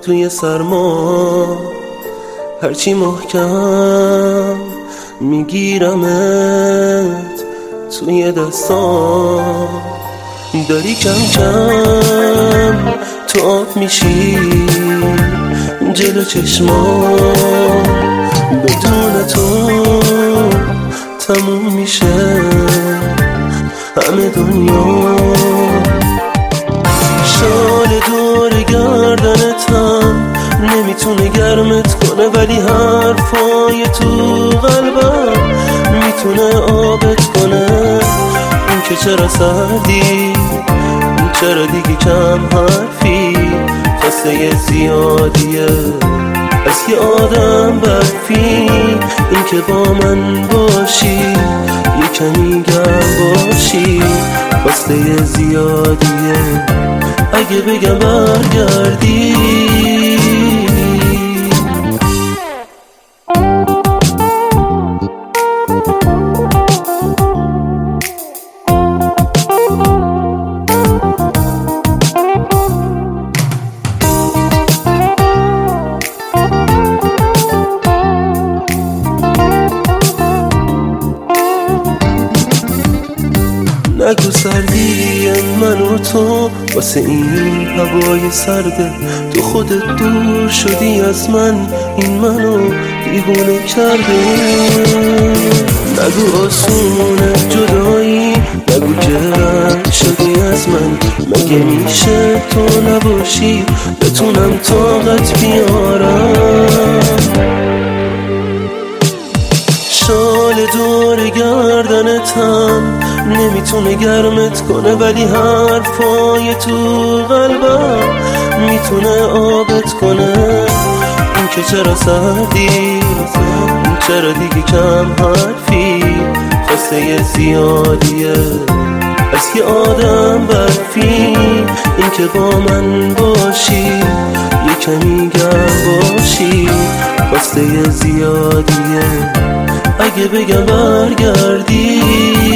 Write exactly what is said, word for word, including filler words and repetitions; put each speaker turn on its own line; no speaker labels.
توی سرما، هرچی محکم میگیرمت توی دستام. داری کم کم تو آب میشی جلو چشمام، بدون تو تموم میشه همه دنیا. شال دور گردنتم نمیتونه گرمت کنه، ولی حرفای تو قلبم میتونه آبت کنه. این که چرا سردی، چرا دیگه کم حرفی، خواسته زیادیه از یه آدم برفی. این که با من باشی یه کمی گرم باشی، خواسته زیادیه اگه بگم برگردی. نگو سردی من و تو واسه این هوای سرده، تو خودت دور شدی از من، این منو دیوونه کرده. نگو آسونه جدایی، نگو که رد شدی از من، مگه میشه تو نباشی بتونم طاقت بیارم. شال دور گردنتم نمیتونه گرمت کنه، ولی حرفای تو قلبم میتونه آبت کنه. این که چرا سردی، چرا دیگه کم حرفی، خواسته زیادیه از یه آدم برفی. این که با من باشی یه کمی گرم باشی، خواسته زیادیه اگه بگم برگردی.